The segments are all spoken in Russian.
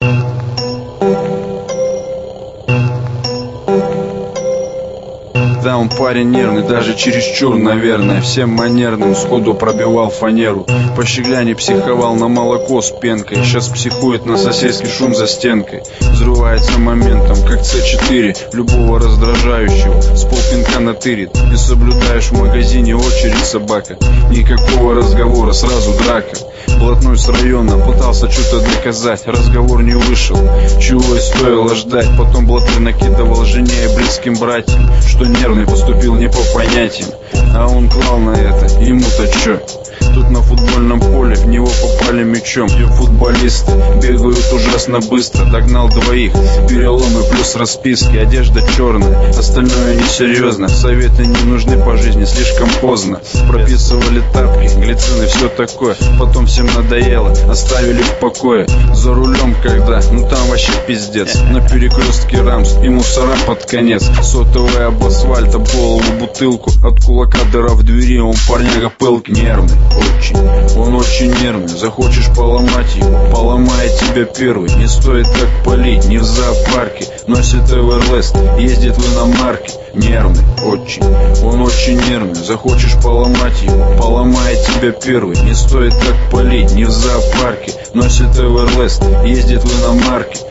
Да, он парень нервный, даже чересчур, наверное. Всем манерным сходу пробивал фанеру. По щегляне психовал на молоко с пенкой. Сейчас психует на соседский шум за стенкой. Взрывается моментом, как С4 любого раздражающего. С полпинка натырит. Не соблюдаешь в магазине очередь, собака. Никакого разговора, сразу драка. Блатной с района пытался что-то доказать. Разговор не вышел, чего и стоило ждать. Потом блатной накидывал жене и близким братьям, что нервный поступил не по понятиям. А он клал на это, ему-то чё? Тут на футбольном поле в него попали мячом. И футболисты бегают ужасно быстро. Догнал двоих, переломы плюс расписки. Одежда черная, остальное несерьезно. Советы не нужны по жизни, слишком поздно. Прописывали тапки, глицины, все такое. Потом всем надоело, оставили в покое. За рулем когда, ну там вообще пиздец. На перекрестке рамс и мусора под конец. Сотовый об асфальт, об голову бутылку. От кулака дыра в двери, он парняга пылкий. Нервный очень, он очень нервный. Захочешь поломать его, поломает тебя первый. Не стоит так палить, не в зоопарке. Носит Эверлест, ездит в иномарке. Нервный очень, он очень нервный. Захочешь поломать его, поломает тебя первый. Не стоит так палить, не в зоопарке. Носит Эверлест, ездит в иномарке.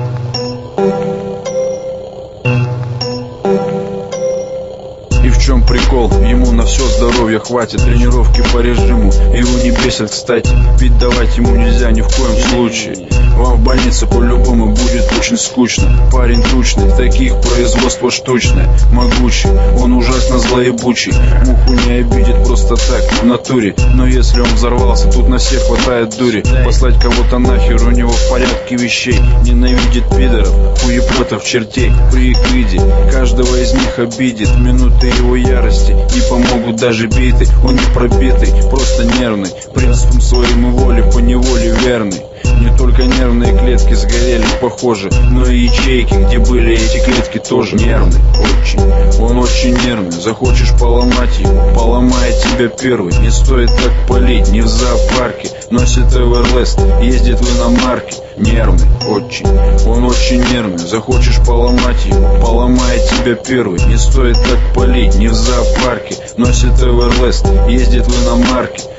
И в чем прикол? Ему на все здоровье хватит. Тренировки по режиму его не бесят, кстати. Ведь давать ему нельзя ни в коем случае. Вам в больнице по-любому будет очень скучно. Парень тучный, таких производство штучное. Могучий, он ужасно злоебучий. Муху не обидит просто так, в натуре. Но если он взорвался, тут на всех хватает дури. Послать кого-то нахер, у него в порядке вещей. Ненавидит пидоров, хуеплетов, чертей. При их виде каждого из них обидит. Минуты его ярости не помогут даже биты. Он не пробитый, просто нервный. Принципом своим и воле по неволе верный. Не только нервные клетки сгорели, похоже, но и ячейки, где были эти клетки, тоже нервный очень. Он очень нервный. Захочешь поломать его, поломает тебя первый. Не стоит так палить, не в зоопарке. Носит Эверлест, ездит в иномарке. Нервный очень, он очень нервный. Захочешь поломать его, поломает тебя первый. Не стоит так палить, не в зоопарке. Носит Эверлест, ездит в иномарке.